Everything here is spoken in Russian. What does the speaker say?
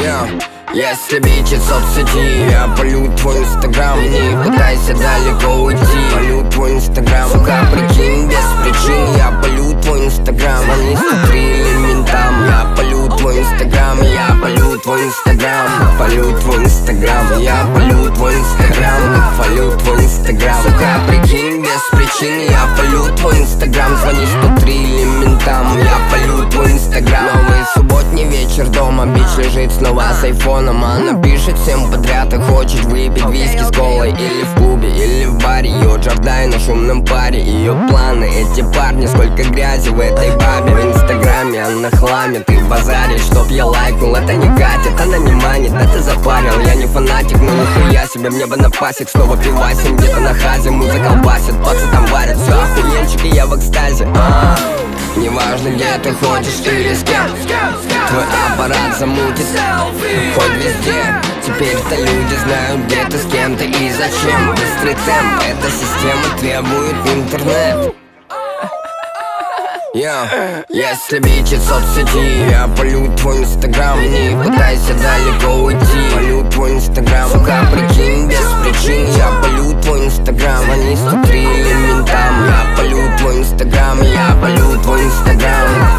Если бичит соцсети, я полю твой инстаграм. Не пытайся далеко уйти, полю твой инстаграм. Сука, прикинь, без причин я полю твой инстаграм. Они 103 элементам. Я полю твой инстаграм, я полю твой инстаграм. Полю твой инстаграм, я полю твой инстаграм. Полю твой инстаграм. Сука, прикинь, без причин я полю твой инстаграм. Звони 103 элементам. Я полю твой инстаграм. Новый субботний вечер дома, бич лежит снова с айфоном. Она пишет всем подряд и хочет выпить виски с колой. Или в клубе, или в баре. Ее Джордай на шумном паре. Ее планы, эти парни, сколько грязи в этой бабе. В инстаграме она хламит и базарит. Чтоб я лайкнул, это не катит, она не манит. Это запарил, я не фанатик, но нихуя себе мне бы напасик. Снова пивасим где-то на хазе, музыка колбасит, пацы там варят. Все охуенчик и я в экстазе. Неважно где ты ходишь или с кем, твой аппарат замутит хоть везде. Теперь-то люди знают, где ты, с кем ты и зачем. Быстрый темп, эта система требует интернет. Если бичит соцсети, я полю твой инстаграм. Не пытайся далеко уйти, полю твой инстаграм. Сука, прикинь, без причин я полю твой инстаграм. Они 103 элементам. Я полю твой инстаграм, я полю твой инстаграм.